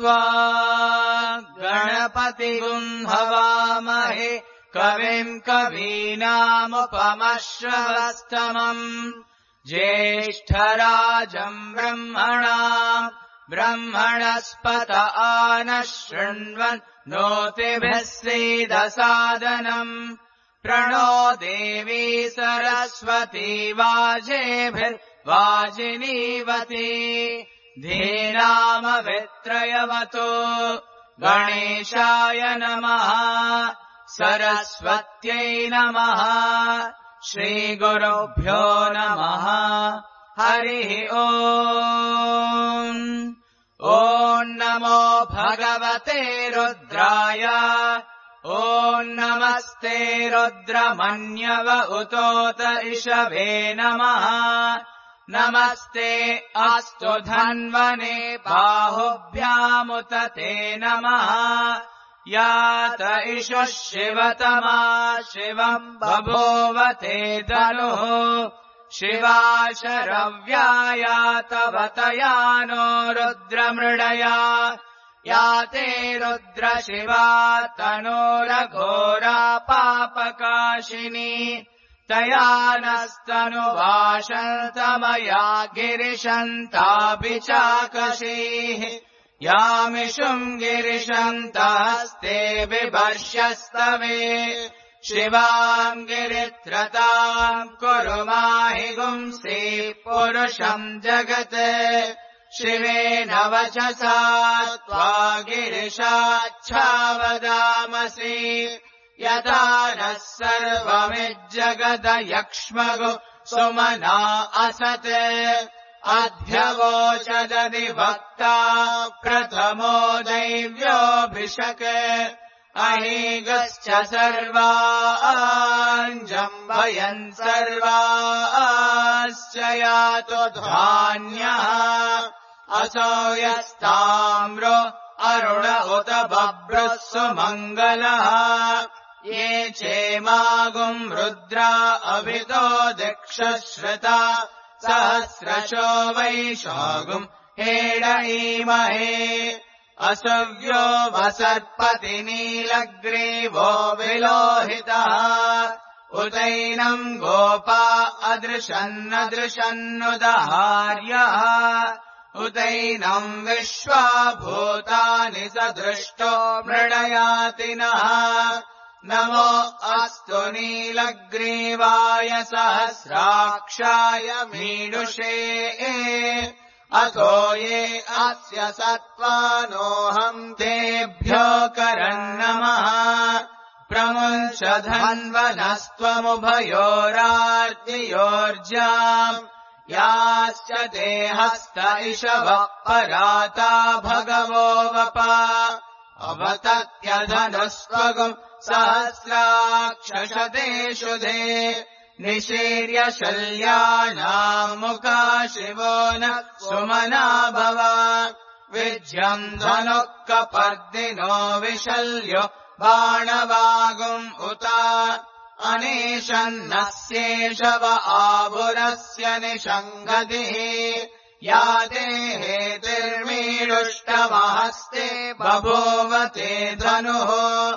त्वा गणपतिगुम् हवामहे कविम् कवीनामुपमश्रवस्तमम् ज्येष्ठराजम् ब्रह्मणस्पत आनः शृण्वन् नोतिभिः सीदसादनम् प्रणो देवी सरस्वती वाजेभिर्वाजिनीवती धीनामवित्रयवतो गणेशाय नमः सरस्वत्यै नमः श्रीगुरुभ्यो नमः हरिः ओम् ॐ नमो भगवते रुद्राय ॐ नमस्ते रुद्रमन्यव उतोत इषवे नमः नमस्ते अस्तु धन्वने बाहुभ्यामुत ते नमः यात इषुः शिवतमा शिवम् बभूवते धनुः शिवा शरव्यायातवतयानो रुद्रमृडया याते रुद्रशिवा तनोरघोरा पापकाशिनी तया नस्तनुवाशन्तमया गिरिशन्तापि चाकशीः यामिषुम् गिरिशन्तहस्ते बिभर्ष्यस्तवे शिवाम् गिरित्रताम् कुरु माहि गुंसि पुरुषम् जगत् शिवेन वचसा त्वा गिरिशाच्छावदामसि यथा नः सर्वमिज्जगदयक्ष्मगु सुमना असत् अध्यवोचदधिभक्ता प्रथमो दैव्योऽभिषक् अहीगश्च सर्वाञ्जम्भयन् सर्वाश्च यातो धान्यः असौ यस्ताम्रो अरुण उत बभ्रुः सुमङ्गलः ये चेमागुम् रुद्रा अभितो दिक्षश्रुता सहस्रशो वैशागुम् हेडईमहे असव्यो वसर्पति नीलग्रीवो विलोहितः उतैनम् गोपा अदृशन्नदृशन्नुदहार्यः उतैनम् विश्वा भूतानि सदृष्टो मृडयातिनः नमो अस्तु नीलग्रीवाय सहस्राक्षाय मीडुषे अथो ये अस्य सत्त्वानोऽहम् तेभ्यो करन्नमः प्रमुञ्च धन्वनस्त्वमुभयोरार्तियोर्जाम् याश्च ते हस्त इषवः पराता भगवो वपा अवतत्यधनुस्त्वगुम् सहस्राक्षशतेषु धे निशीर्य शल्यानाम् मुखा शिवो न सुमना भव विज्यम् धनुः कपर्दिनो विशल्यो बाणवागुम् उत अनेशन्नस्येषव आभुरस्य निषङ्गतिः याते हेतिर्मीडुष्टमहस्ते बभूवते धनुः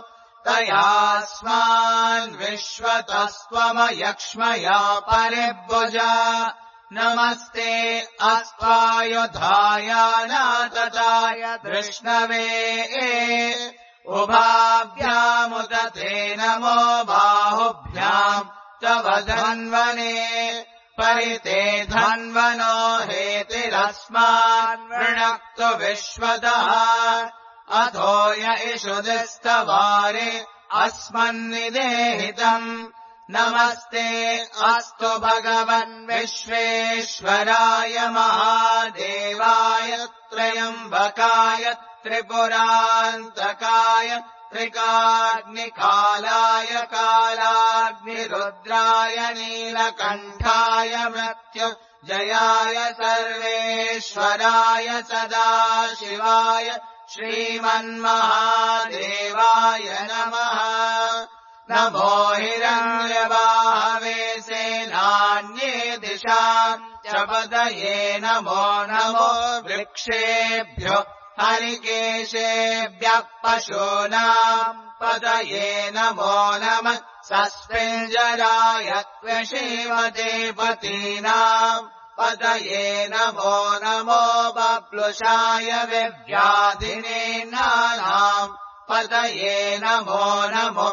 तयास्मान् विश्वतस्त्वमयक्ष्मया परिभुजा नमस्ते अस्त्वायुधायानातताय कृष्णवे उभाभ्यामुत ते नमो बाहुभ्याम् तव धन्वने परिते धन्वनो हेतिरस्मान् वृणक्तु विश्वतः अथो य इषुदिस्तवारे अस्मन्निदेहितम् नमस्ते अस्तु भगवन् विश्वेश्वराय महादेवाय त्र्यम्बकाय त्रिपुरान्तकाय त्रिकाग्निकालाय कालाग्निरुद्राय नीलकण्ठाय मृत्युञ्जयाय सर्वेश्वराय सदाशिवाय श्रीमन्महादेवाय नमः नमो हिरण्यबाहवे सेनान्ये दिशाम् च पदये नमो नमो वृक्षेभ्यो हरिकेशेभ्यः पशूनाम् पतये नमो नमः सस्मिञ्जराय त्वशीमते पतीनाम् पतये नमो नमो बप्लुषाय विव्याधिनेनानाम् पतये नमो नमो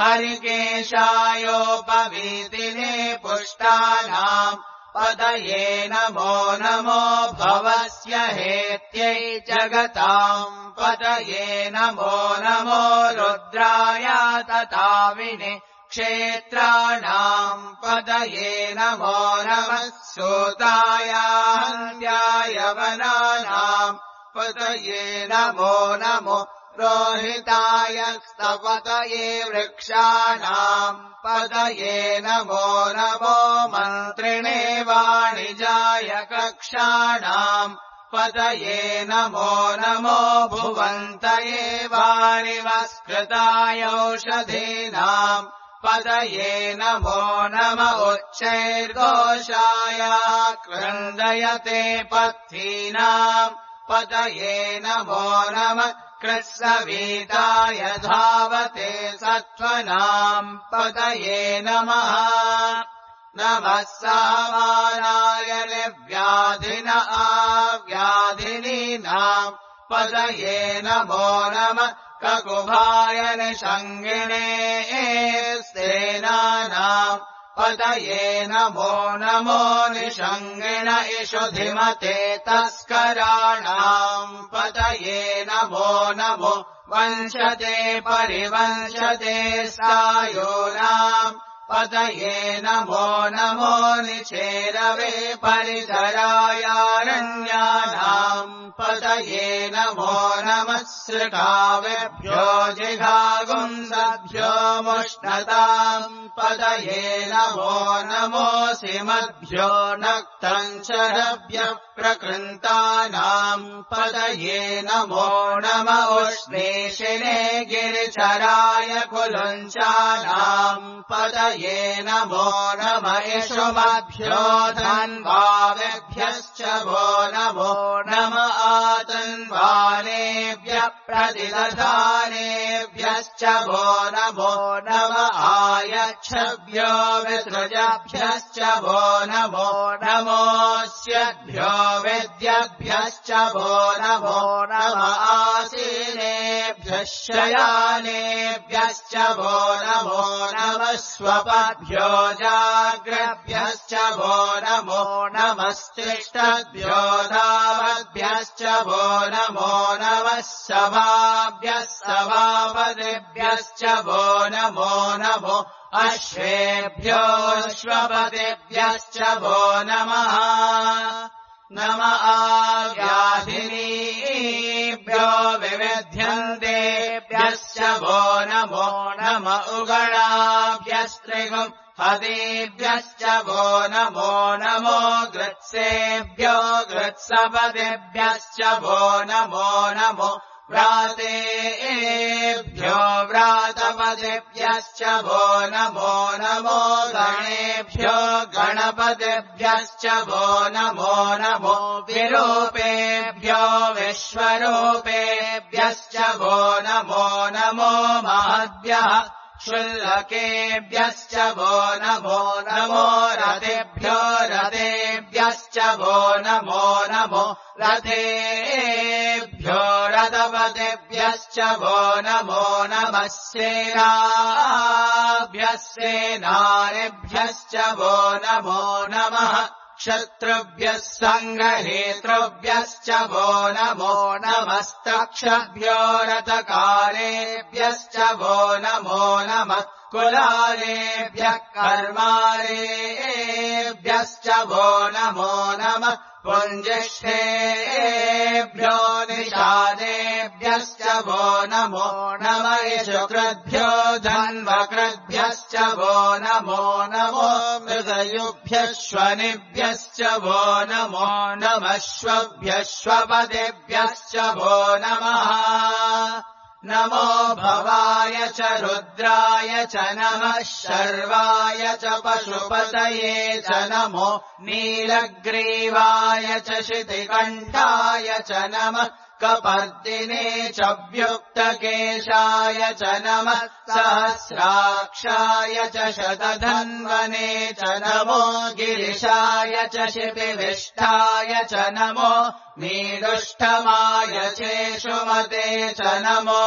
हरिकेशायोपवीतिने पुष्टानाम् पतये नमो नमो भवस्य हेत्यै जगताम् पतये नमो नमो रुद्राय तताविने क्षेत्राणाम् पतये नमो नमः सूताय हन्त्याय वनानाम् पतये नमो नमो रोहिताय स्तपतये वृक्षाणाम् पतये नमो नमो मन्त्रिणे वाणिजाय कक्षाणाम् पतये नमो नमो भुवन्तये वाणिवस्कृताय औषधीनाम् पतये नमो नम उच्चैर्घोषाय क्रन्दयते पथीनाम् पतये नमो नमः कृत्सवीताय धावते सत्त्वनाम् पतये नमः नमः सामानाय निर्व्याधिन आव्याधिनीनाम् पतये नमो नमः ककुभाय निषङ्गिणे सेनानाम् पतये नमो नमो निषङ्गिण इषुधिमते तस्कराणाम् पतये नमो नमो वंशते परिवंशते सायोनाम् पतये नमो नमो निचेरवे परिधरायारण्यानाम् पतये नमो नमः सृकावेभ्यो जिघागुंसभ्यो मुष्णताम् पतये नमो नमो सिमद्भ्यो नक्तञ्चरभ्यः प्रकृन्तानाम् पतये नमो नम उष्णेशिने गिरिचराय कुलञ्चानाम् पतये नमो नम इषुमभ्यो धन्वावेभ्यश्च वो नमो नम आतन्वानेभ्यः प्रतिदधानेभ्यश्च वो नमो नम आयच्छभ्यो विसृजभ्यश्च वो नमो नमोऽस्यभ्यो विद्यभ्यश्च वो नमो नम आसीनेभ्यः शयानेभ्यश्च वो नमो नमः स्वपद्भ्यो जाग्रभ्यश्च वो नमो नमस्तिष्ठद्भ्यो धावद्भ्यश्च वो नमो नमः सभाभ्यः सभापतिभ्यश्च वो नमो नमो अश्वेभ्योऽश्वपतिभ्यश्च वो नमः नम आव्याधिनीभ्यो विविध्यन्तेभ्यश्च वो नमो नम उगणाभ्यस्त्रिगुम् हतेभ्यश्च वो नमो नमो गृत्सेभ्यो गृत्सपतिभ्यश्च वो नमो नमो व्रातेभ्यो व्रातपतिभ्यश्च वो नमो नमो गणेभ्यो गणपतिभ्यश्च वो नमो नमो विरूपेभ्यो विश्वरूपेभ्यश्च वो नमो नमो महद्भ्यः शुल्लकेभ्यश्च वो नमो नमो रथेभ्यो रथेभ्यश्च वो नमो नमो रथेभ्यो रथपतिभ्यश्च वो नमो नमः सेनाभ्यः सेनानिभ्यश्च वो नमो नमः शत्रुभ्यः सङ्ग्रहेतृभ्यश्च वो नमो नमस्तक्षभ्यो रथकारेभ्यश्च वो नमो नमः कुलालेभ्यः कर्मालेभ्यश्च वो नमो नमः पुञ्जिष्ठेभ्यो निषादेभ्यश्च वो नमो नम इषुकृद्भ्यो धन्वकृद्भ्यश्च वो नमो नमो मृगयुभ्यश्वनिभ्यश्च वो नमो नमश्वभ्यश्वपतिभ्यश्च वो नमः नमो भवाय च रुद्राय च नमः शर्वाय च पशुपतये च नमो नीलग्रीवाय च शितिकण्ठाय च नमः कपर्दिने च व्युक्तकेशाय च नमः सहस्राक्षाय च शतधन्वने च नमो गिरिशाय च शिपिविष्टाय च नमो मीडुष्टमाय चेषुमते च नमो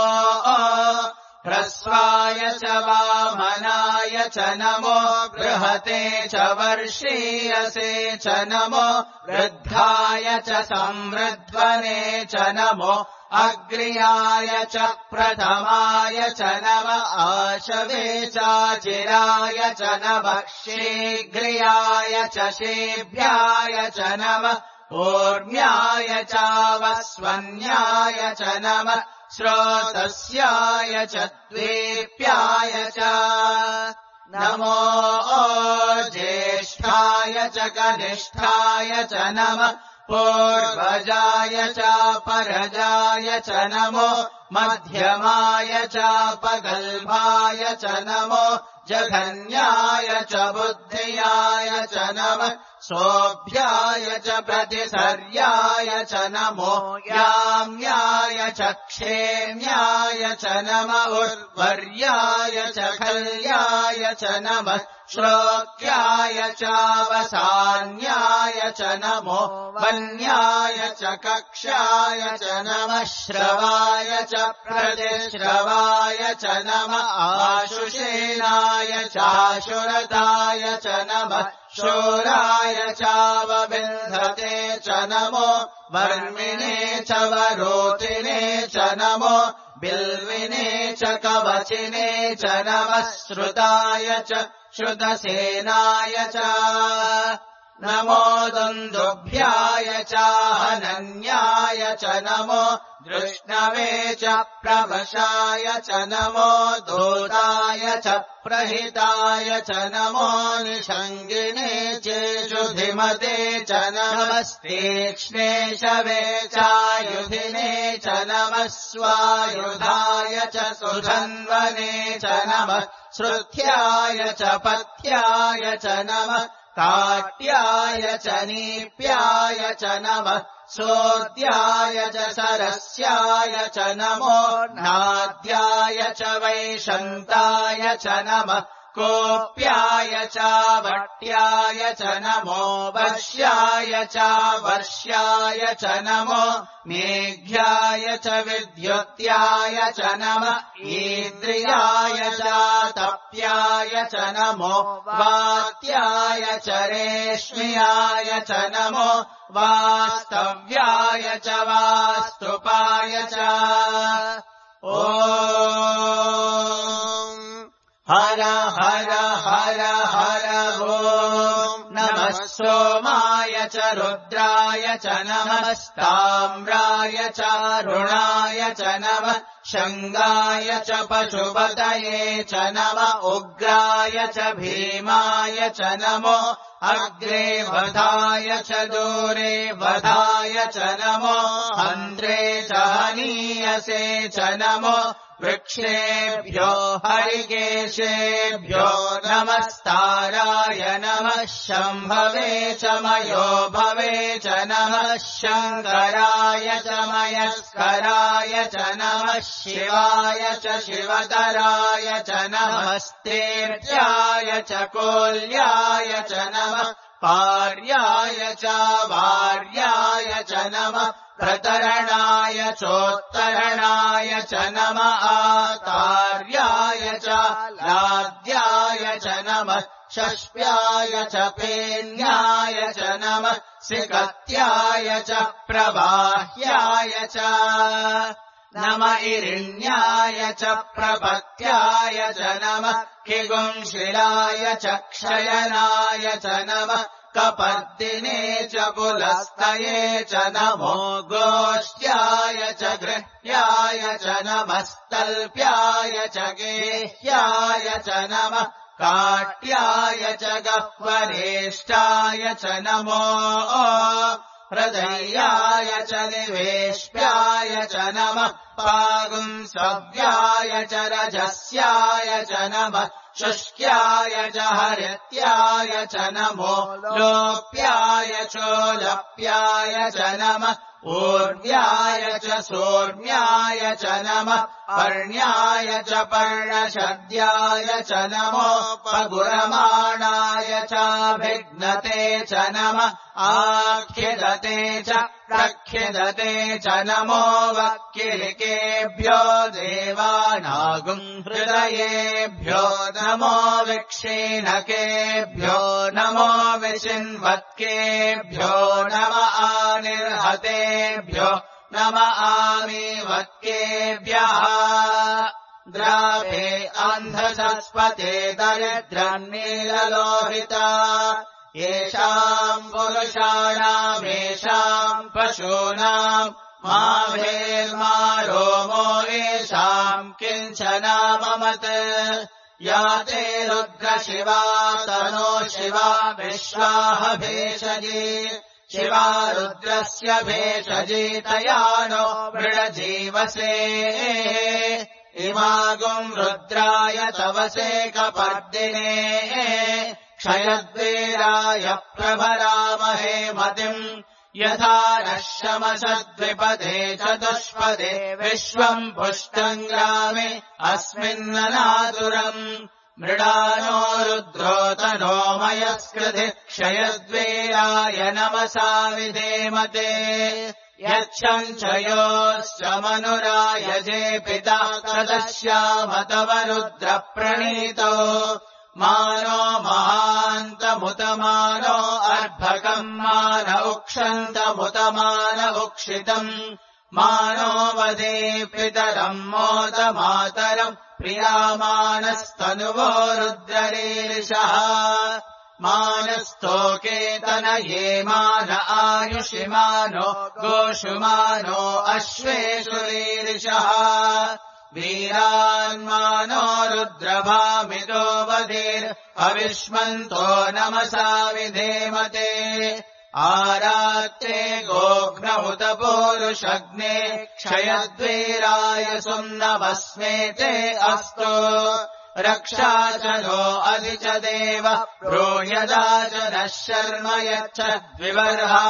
ह्रस्वाय च वामनाय च नमो बृहते च वर्षीयसे च नमो वृद्धाय च संवृध्वने च नमो अग्र्याय च प्रथमाय च नम आशवे चाचिराय च नमः शीघ्र्याय च शीभ्याय च नमः ऊर्म्याय चावस्वन्याय च नमः श्रोतस्याय च द्वीप्याय च नमो ज्येष्ठाय च कनिष्ठाय च नमः पूर्वजाय च परजाय च नमो मध्यमाय च पगल्भाय च नमो जघन्याय च बुद्धियाय च नमः सोऽभ्याय च प्रतिसर्याय च नमो याम्याय च क्षेम्याय च नम उर्वर्याय च खल्याय च नमः श्लोक्याय चावसान्याय च नमो वन्याय च कक्ष्याय च नमः श्रवाय च प्रतिश्रवाय च नमः आशुषेणाय चाशुरताय च नमः शूराय चावबिन्धते च नमो वर्मिणे च वरोतिने च नमो बिल्विने च कवचिने च नमः श्रुताय च श्रुतसेनाय च नमो दुन्दुभ्याय चाहनन्याय च नमो दृष्णवे च प्रवशाय च नमो दूताय च प्रहिताय च नमो निषङ्गिने चेषुधिमते च नमस्तीक्ष्णे शवे चायुधिने च नमः स्वायुधाय च सुधन्वने च नमः श्रुत्याय च पथ्याय च नमः काट्याय च नीप्याय च नमः सोद्याय च सरस्याय च नमो नाद्याय च वैशन्ताय च नमः कोप्याय च वट्याय च नमो वर्ष्याय च वर्ष्याय च नमो मेघ्याय च विद्युत्याय च नमः ईन्द्रियाय च तप्याय च नमो वात्याय च रेश्म्याय च नमो वास्तव्याय च वास्तुपाय च ॐ हर हर हर हर ॐ नमः सोमाय च रुद्राय च नमस्ताम्राय च रुणाय च नमः शङ्गाय च पशुपतये च नम उग्राय च भीमाय च नमो अग्रे वधाय च दूरे वधाय च नमो हन्त्रे च हनीयसे च नमो वृक्षेभ्यो हरिकेशेभ्यो नमस्ताराय नमः शम्भवे च मयो भवे च नमः शङ्कराय च मयस्कराय च नमः शिवाय च शिवतराय च नमस्तेर्याय च कोल्याय च नमः पार्याय च वार्याय च नमः प्रतरणाय चोत्तरणाय च नमः आतार्याय च लाद्याय च नमः षष्प्याय च पेन्याय च नमः सिकत्याय च प्रवाह्याय च नम इरिण्याय च प्रपत्याय च नमः किगुंशिलाय च क्षयनाय च नमः कपर्दिने च पुलस्तये च नमो गोष्ट्याय च गृह्याय च नमस्तल्प्याय च गेह्याय च नमः काट्याय च गह्वरेष्टाय च नमो हृदयाय च निवेश्याय च नमः पागुंसव्याय च रजस्याय च नमः शुष्क्याय च हरित्याय च नमो लोप्याय चोलप्याय च नमः ऊर्व्याय च सोर्म्याय च नमः पर्ण्याय च पर्णशद्याय च नमो पगुरमाणाय चाभिघ्नते च नमः आख्यदते च प्रख्यदते च नमो वक्किलिकेभ्यो देवानागुं हृदयेभ्यो नमो विक्षीणकेभ्यो नमो विचिन्वत्केभ्यो नम आनिर्हतेभ्यो नम आमीवत्केभ्यः द्रावे अन्धसस्पते दरिद्रन्नीललोहिता येषाम् पुरुषाणामेषाम् पशूनाम् माभेर्मा रोमो येषाम् किञ्चनाममत् या ते रुद्रशिवा तनो शिवा विश्वाह भेषजी शिवा रुद्रस्य भेषजी तया नो मृडजीवसे इमागुम् रुद्राय तवसे कपर्दिने क्षयद्वीराय प्रभरामहे मतिम् यथा नः शमसद्विपदे चतुष्पदे विश्वम् पुष्टम् ग्रामे अस्मिन्ननातुरम् मृडानो रुद्रोतनो मयस्कृति क्षयद्वीराय नमसा विधेमते यच्छञ्चयोश्च मनुरायजे पिता तदस्याम तव रुद्रप्रणीतो मानो महान्तमुतमानो अर्भकम् मान उक्षन्तमुतमान उक्षितम् मानो वदे पितरम् मोदमातरम् प्रियामानस्तनुवो रुद्ररीरिषः मानस्तोकेतनये मान आयुषिमानो गोषुमानो अश्वेषु रीरिषः वीरान्मानो रुद्रभामिदो वधीर् अविष्मन्तो नमसा विधेमते आरात्ते गोघ्नहुत पूरुषग्ने क्षयद्वीराय सुम्नवस्मेते अस्तु रक्षा च नो अधि च देव ब्रूयदा च नः शर्म यच्छद्विवर्हा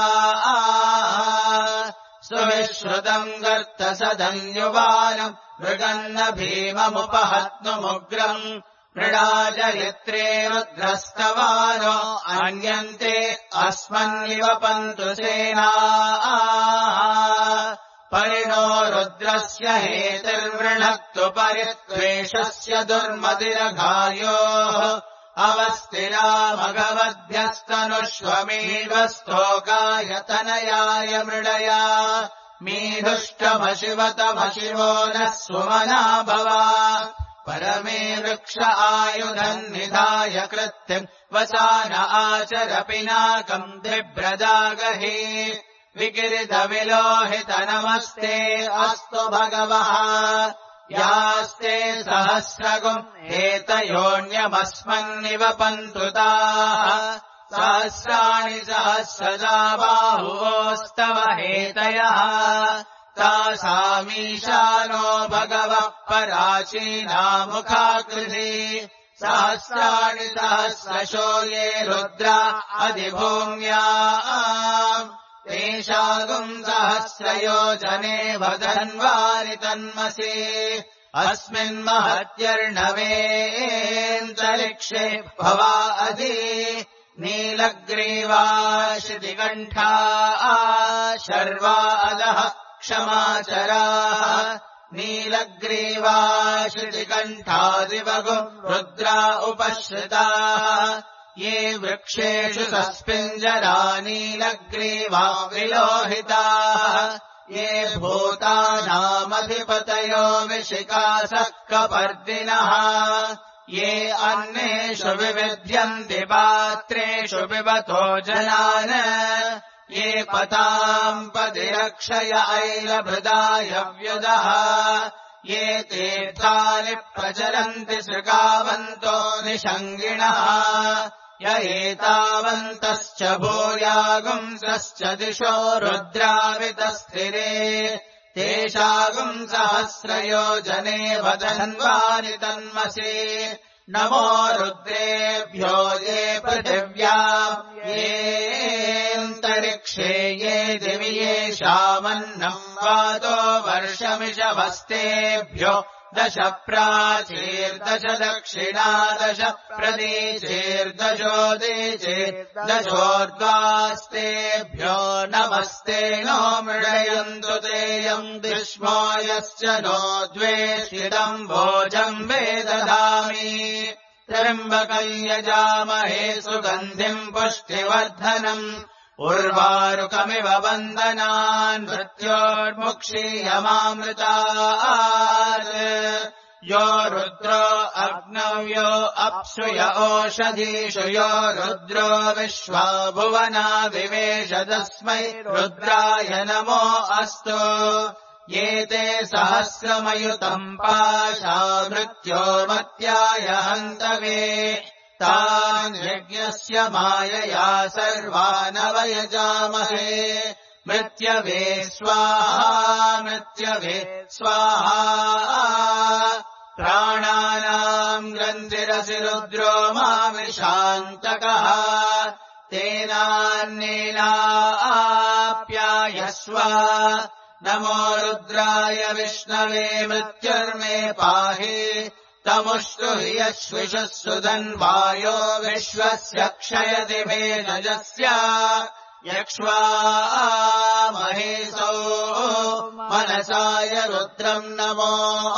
सुविश्रुतम् गर्तसदम् युवानम् मृगन्न भीममुपहत्नुमुग्रम् मृडाजयित्रे रुद्रस्तवानो अन्यन्ते अस्मन्निव पन्तु सेना परिणो रुद्रस्य हेतिर्वृणक्तु परित्वेषस्य दुर्मतिरघायोः अवस्थिरामघवद्भ्यस्तनुष्वमीढस्तोकाय तनयाय मृडया मीढुष्टमशिवतमशिवो नः सुमना भवा परमे वृक्ष आयुधम् निधाय कृत्यम् वसान आचर पिनाकम् द्विभ्रजागहि विकिरितविलोहित नमस्ते अस्तु भगवः यास्ते सहस्रगुम् एतयोऽन्यमस्मन्निव पन्तुताः सहस्राणि सहस्रजा बाहुवोस्तव हेतयः तासामीशानो भगवः पराचीनामुखाकृति सहस्राणि सहस्रशो ये रुद्रा अधिभूम्याम् तेषागुम् सहस्रयोजने वदन्वारि तन्मसि अस्मिन्महत्यर्णवेऽन्तरिक्षे भवा अधि नीलग्रीवा शितिकण्ठा शर्वा अधः क्षमाचराः नीलग्रीवा शितिकण्ठादिवगुम् रुद्रा उपश्रिताः ये वृक्षेषु सस्पिञ्जरा नीलग्रीवा विलोहिताः ये भूतानामधिपतयो विशिकासः कपर्दिनः ये अन्नेषु विविध्यन्ति पात्रेषु पिबतो जनान् ये पताम् पदिरक्षय ऐलभृदाय व्युदः ये तीर्थानि प्रचलन्ति सृगावन्तो निषङ्गिणः य एतावन्तश्च भूयागुंसश्च दिशो रुद्रावितस्थिरे तेषागुम् सहस्रयोजने वदन्वानि तन्मसि नमो रुद्रेभ्यो ये पृथिव्याम् येऽन्तरिक्षे ये दिवि येषामन्नम् वातो वर्षमिषवस्तेभ्यो 10 प्राचीर्दश दक्षिणा 10 प्रतीचीर्दशोदीचे 10ोर्ध्वास्तेभ्यो नमस्ते नो मृडयन्तु तेयम् ग्रीष्मो यश्च नो द्वेषितम् भोजम् वेददामि त्र्यम्बकम् यजामहे सुगन्धिम् पुष्टिवर्धनम् उर्वारुकमिव वन्दनान् मृत्योर्मुक्षीयमामृतात् यो रुद्रो अग्नौ यो अप्सु य ओषधीषु यो रुद्रो विश्वा भुवना विवेश तस्मै रुद्राय नमो अस्तु ये ते सहस्रमयुतम् पाशा मृत्योर्मत्याय हन्तवे तान् यज्ञस्य मायया सर्वानवयजामहे मृत्यवे स्वाहा मृत्यवे स्वाहा प्राणानाम् ग्रन्थिरसि रुद्रो मामिषान्तकः तेनान्नेनाप्यायस्व नमो रुद्राय विष्णवे मृत्युर्मे पाहि तमुष्टु हि यश्विषः सुधन्वायो विश्वस्य क्षयति वेनजस्य यक्ष्वा महेशो मनसाय रुद्रम् नमो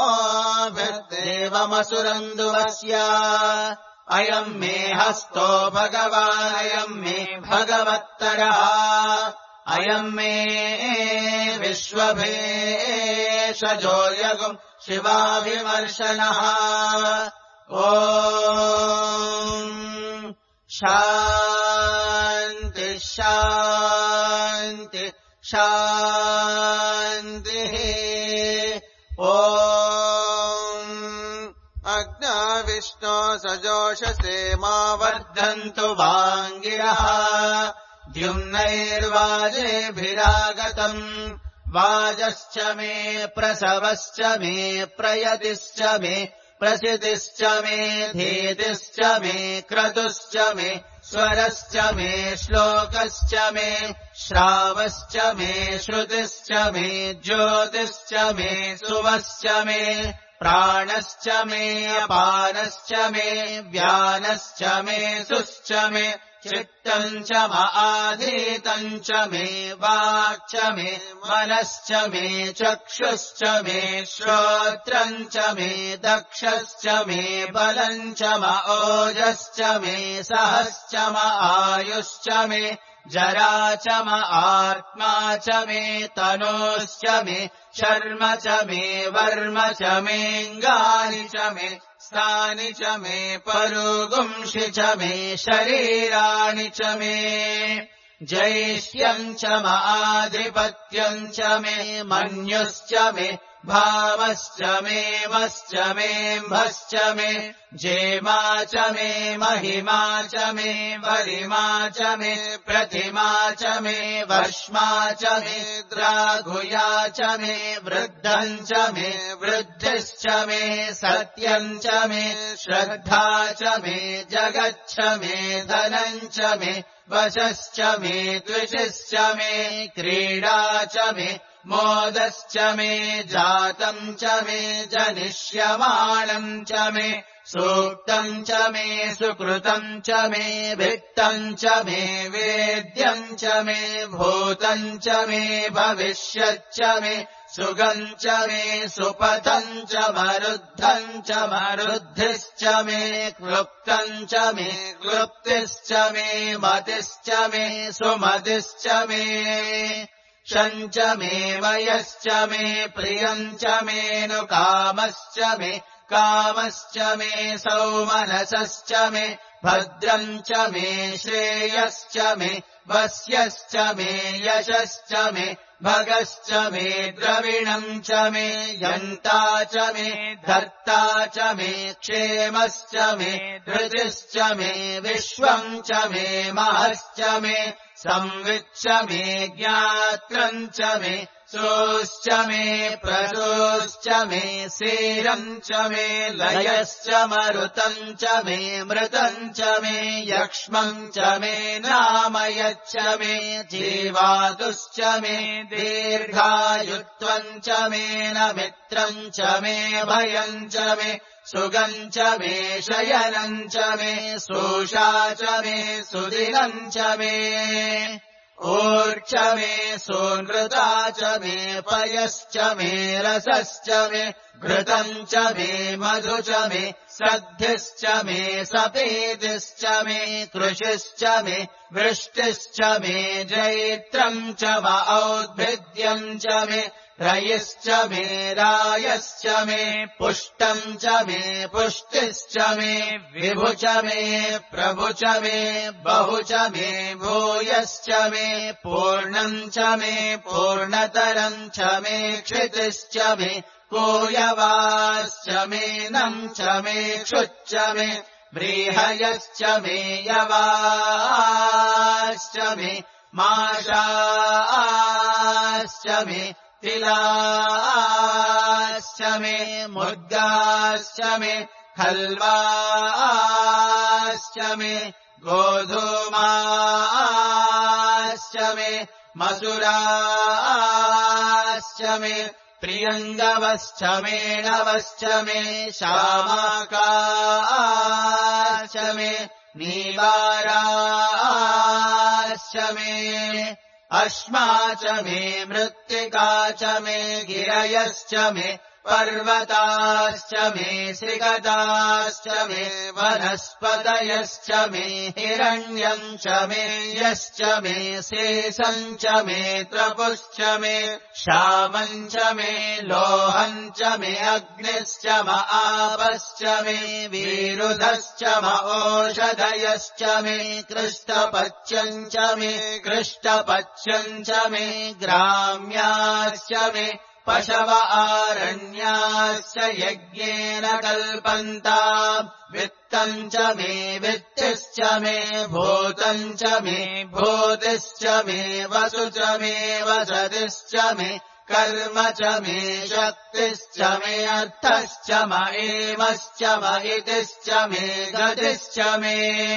भिर्देवमसुरन्दुवस्य अयम् मे हस्तो भगवान् अयम् मे भगवत्तरः अयम् मे विश्वभेषजो यगुम् शिवाभिमर्शनः ॐ शान्ति शान्ति शान्तिः ॐ अग्नाविष्णो सजोषसे मा वर्धन्तु वाङ्गिरः द्युम्नैर्वाजेभिरागतम् वाजश्च मे प्रसवश्च मे प्रयतिश्च मे प्रसितिश्च मे धीतिश्च मे क्रतुश्च मे स्वरश्च मे श्लोकश्च मे श्रावश्च मे श्रुतिश्च मे ज्योतिश्च मे सुवश्च मे प्राणश्च मे अपानश्च मे व्यानश्च मे सुश्च मे चित्तम् च आधीतम् च मे वाक् च मे मनश्च मे चक्षुश्च मे श्रोत्रम् च मे दक्षश्च मे बलम् च ओजश्च मे सहश्च आयुश्च मे जरा च आत्मा च मे तनोश्च मे शर्म च मे वर्म च मेऽङ्गानि च मे स्थानि च मे परुगुंषि च मे शरीराणि च मे जैष्यम् च आधिपत्यम् च मे मन्युश्च मे भावश्च मे मश्च मेऽम्भश्च मे जेमा च मे महिमा च मे वरिमा च मे प्रतिमा च मे वर्ष्मा च मे द्राघुया च मे वृद्धम् च मे वृद्धिश्च मे सत्यम् च मे श्रद्धा च मे जगच्छ मे धनम् च मे वशश्च मे द्विषश्च मे क्रीडा च मे मोदश्च मे जातम् च मे जनिष्यमाणम् च मे सूक्तम् च मे सुकृतम् च मे वित्तम् च मे वेद्यम् च मे भूतम् च मे भविष्यच्च मे सुगम् च मे सुपथम् च मरुद्धम् च मरुद्धिश्च मे क्लुप्तम् च मे क्लुप्तिश्च मे मतिश्च मे सुमतिश्च मे शम् च मे वयश्च मे प्रियम् च मेऽनुकामश्च मे कामश्च मे सौमनसश्च मे भद्रम् च मे श्रेयश्च मे वस्यश्च मे यशश्च मे भगश्च मे द्रविणम् च मे यन्ता च मे धर्ता च मे क्षेमश्च मे धृतिश्च मे विश्वम् च मे महश्च मे संविच्च मे ज्ञात्रम् च मे सोश्च मे प्रसोश्च मे सीरम् च मे लयश्च मरुतम् च मे मृतम् च मे यक्ष्मम् च मे नामयच्च मे जीवातुश्च मे दीर्घायुत्वम् च मे न मित्रम् च मे भयम् च मे सुगम् च मे शयनम् च मे सोषा च मे सुदिनम् च मे ऊर्च मे सोनृता च मे पयश्च मे रसश्च मे घृतम् च मे मधु च मे सद्धिश्च मे सपेतिश्च मे कृषिश्च मे वृष्टिश्च मे जैत्रम् च म औद्भिद्यम् च मे रयिश्च मे रायश्च मे पुष्टम् च मे पुष्टिश्च मे विभु च मे प्रभु च मे बहु च मे भूयश्च मे पूर्णम् च मे पूर्णतरम् च मे क्षितिश्च मे कोयवाश्च मे नम् च मे क्षुच्च मे व्रीहयश्च मे यवाश्च मे माशाश्च मे तिलाश्च मे मुद्गाश्च मे खल्वाश्च मे गोधूमाश्च मे मसुराश्च मे प्रियङ्गवश्च मे नवश्च मे शामाकाश्च मे नीवाराश्च मे अश्मा च मे मृत्तिका च मे गिरयश्च मे पर्वताश्च मे सिगताश्च मे वनस्पतयश्च मे हिरण्यम् च मे यश्च मे शेषम् च मे त्रपुश्च मे श्यामम् च मे लोहम् च मे अग्निश्च म आपश्च मे वीरुधश्च म ओषधयश्च मे कृष्टपच्यम् च मे कृष्टपच्यम् च मे ग्राम्याश्च मे पशव आरण्याश्च यज्ञेन कल्पन्ताम् वित्तम् च मे वित्तिश्च मे भूतम् च मे भूतिश्च मे वसु च मे वसतिश्च मे कर्म च मे शक्तिश्च मे अर्थश्च म एमश्च म इतिश्च मे गतिश्च मे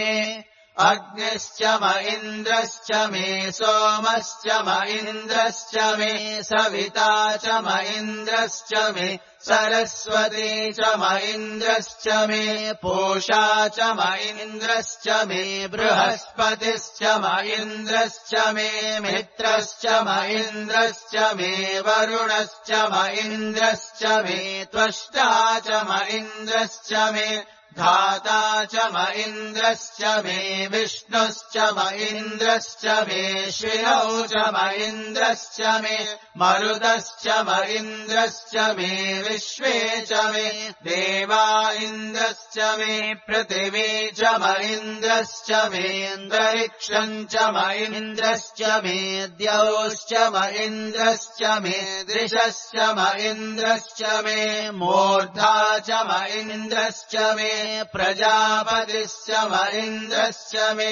अग्निश्च म इन्द्रश्च मे सोमश्च म इन्द्रश्च मे सविता च म इन्द्रश्च मे सरस्वती च म इन्द्रश्च मे पूषा च म इन्द्रश्च मे बृहस्पतिश्च म इन्द्रश्च मे मित्रश्च म इन्द्रश्च मे वरुणश्च म इन्द्रश्च मे त्वष्टा च म इन्द्रश्च मे धाता च म इन्द्रश्च मे विष्णुश्च म इन्द्रश्च मे श्विनौ च म इन्द्रश्च मे मरुतश्च म इन्द्रश्च मे विश्वे च मे देवा इन्द्रश्च मे पृथिवी च म इन्द्रश्च मेऽन्तरिक्षम् च म इन्द्रश्च मे द्यौश्च म इन्द्रश्च मे दृशश्च म इन्द्रश्च मे मूर्धा च म इन्द्रश्च मे प्रजापतिश्च म इन्द्रश्च मे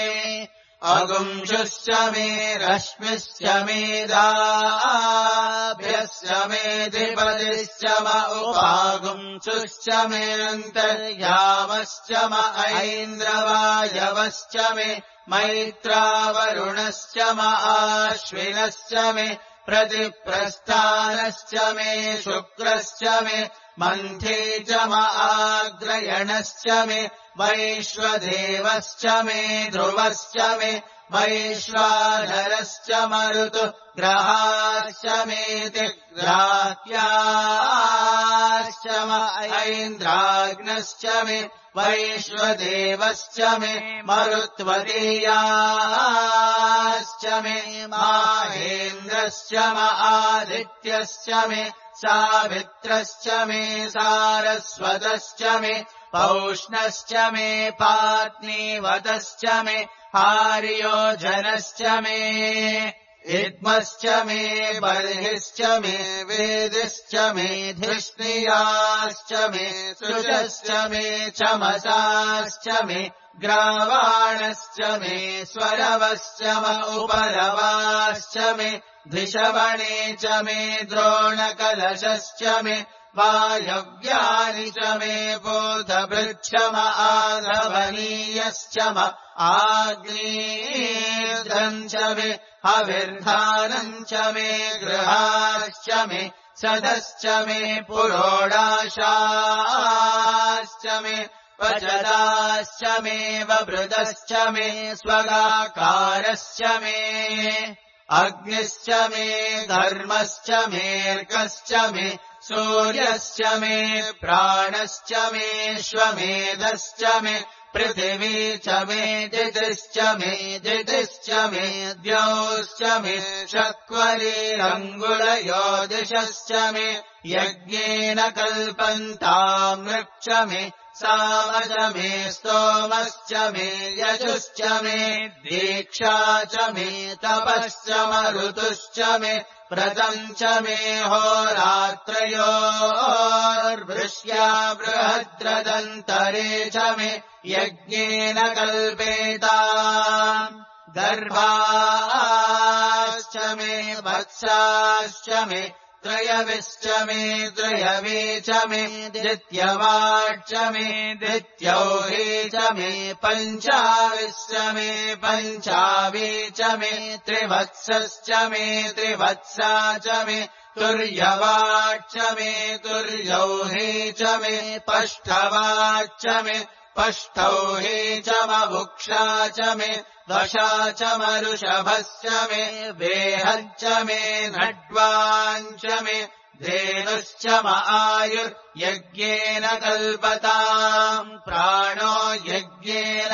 अगुंशुश्च मे रश्मिश्च मे दाभ्यश्च मे धिपतिश्च म उपागुंशुश्च मे अन्तर्यामश्च म ऐन्द्रवायवश्च मे मैत्रावरुणश्च म आश्विनश्च मे प्रतिप्रस्थानश्च मे शुक्रश्च मे मन्थे च म आग्रयणश्च मे वैश्वदेवश्च मे ध्रुवश्च मे वैश्वानरश्च मरुतु ग्रहाश्च मेति ग्राह्याश्च म ऐन्द्राग्नश्च मे वैश्वदेवश्च मे मरुत्वदीयाश्च मे माहेन्द्रश्च म आदित्यश्च मे सावित्रश्च मे सारस्वतश्च मे पौष्णश्च मे पात्नीवतश्च मे हार्योजनश्च मे इद्मश्च मे बर्हिश्च मे वेदिश्च मे धिष्णियाश्च मे सृजश्च मे चमसाश्च मे ग्रावाणश्च मे स्वरवश्च म उपरवाश्च मे धिषवणे च मे द्रोणकलशश्च मे वायव्यानि च मे बोधभृक्षम आधवनीयश्च म आग्नेयम् च मे हविर्धानम् च मे गृहाश्च मे सदश्च मे पुरोडाशाश्च मे वचदाश्च मे ववृदश्च मे स्वगाकारश्च मे अग्निश्च मे धर्मश्च मेऽर्कश्च मे सूर्यश्च मे प्राणश्च मे श्वमेधश्च मे पृथिवी च मे दितिश्च मे द्यौश्च मे शक्वरीरङ्गुलयोदिशश्च मे यज्ञेन कल्पन्ताम् मृक्ष मे सामच मे स्तोमश्च मे यजुश्च मे दीक्षा च मे तपश्च मरुतुश्च मे व्रतम् च मे होरात्रयोर्वृष्या बृहद्रदन्तरे च मे यज्ञेन कल्पेताम् गर्भाश्च मे वत्साश्च मे त्रयविश्च मे त्रयवे च मे द्वितीयवाच्च मे द्वितीयौहे च मे पञ्चाविश्च मे पञ्चावे च मे त्रिवत्सश्च मे त्रिवत्सा च मे तुर्यवाच्च मे तुर्यौहे च मे पष्ठवाच्च मे पष्ठौहे च मवुक्षा च मे दशा च मरुषभश्च मे वेहच्च मे नड्वाञ्च मे धेनुश्च म आयुर्यज्ञेन कल्पताम् प्राणो यज्ञेन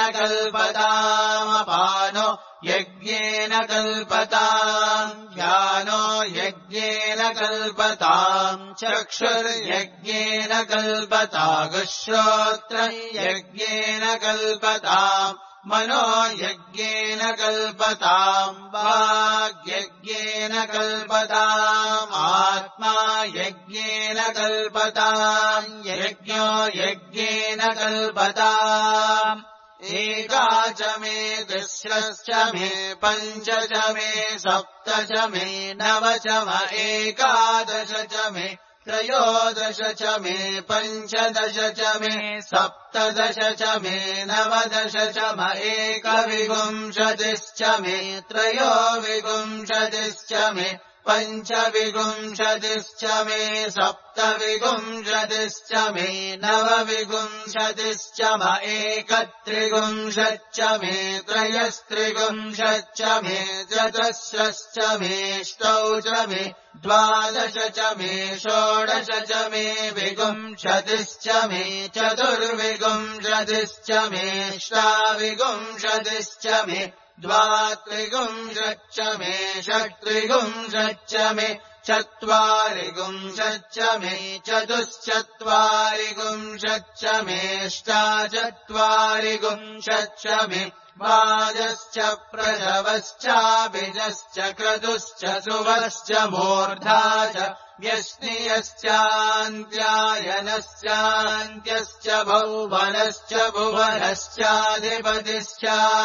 कल्पतामपानो यज्ञेन कल्पताम् ज्ञानो यज्ञेन कल्पताम् चक्षुर्यज्ञेन कल्पतागुश्रोत्रम् यज्ञेन कल्पताम् मनो यज्ञेन कल्पताम् वाग्यज्ञेन कल्पताम् आत्मा यज्ञेन कल्पताम् यज्ञो यज्ञेन कल्पताम् एका च मे तिस्रश्च मे पञ्च च मे सप्त च मे नव च म एकादश च मे त्रयोदश च मे पञ्चदश च मे सप्तदश च मे नवदश च म एकविंशतिश्च मे त्रयोविंशतिश्च मे पञ्चविंशतिश्च मे सप्तविंशतिश्च मे नवविंशतिश्च म एकत्रिंशच्च मे त्रयस्त्रिंशच्च मे चतुस्रश्च मे अष्टौ च मे द्वादश च मे षोडश च मे विंशतिश्च मे चतुर्विंशतिश्च मे अष्टाविंशतिश्च मे द्वात्रिंशच्च मे षट्त्रिंशच्च मे चत्वारिंशच्च मे चतुश्चत्वारिंशच्च मे अष्टाचत्वारिंशच्च मे वाजश्च प्रजवश्चाभिजश्च क्रतुश्च सुवश्च मूर्धा च व्यश्नियश्चान्त्यायनश्चान्त्यश्च भुवनश्च भुवनश्चाधिपतिश्च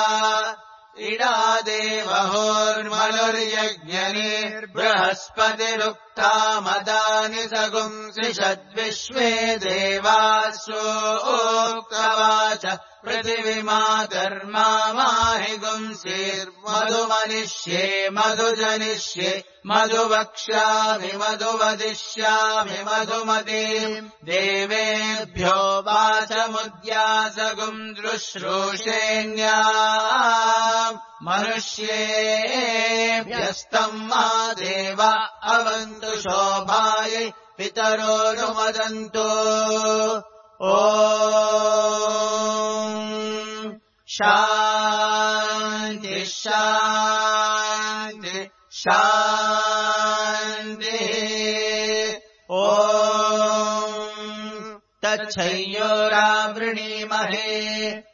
इडादेवहोर्मनुर्यज्ञनिर्बृहस्पतिरुक्ता मदानि सगुंसि षद्विश्वे देवासोक्तवाच पृथिवीमातर्मा माहि गुंसीर्मधुमनिष्ये मधुजनिष्ये मधुवक्ष्यामि मधुवदिष्यामि मधुमतीम् देवेभ्यो वाचमुद्यासगुम् दृश्रूषेण्याम् मनुष्येभ्यस्तम् मा देवा अवन्तु शोभायै पितरोऽनुमदन्तु ॐ शान्ति शान्ति शान्तिः ॐ तच्छयोरावृणीमहे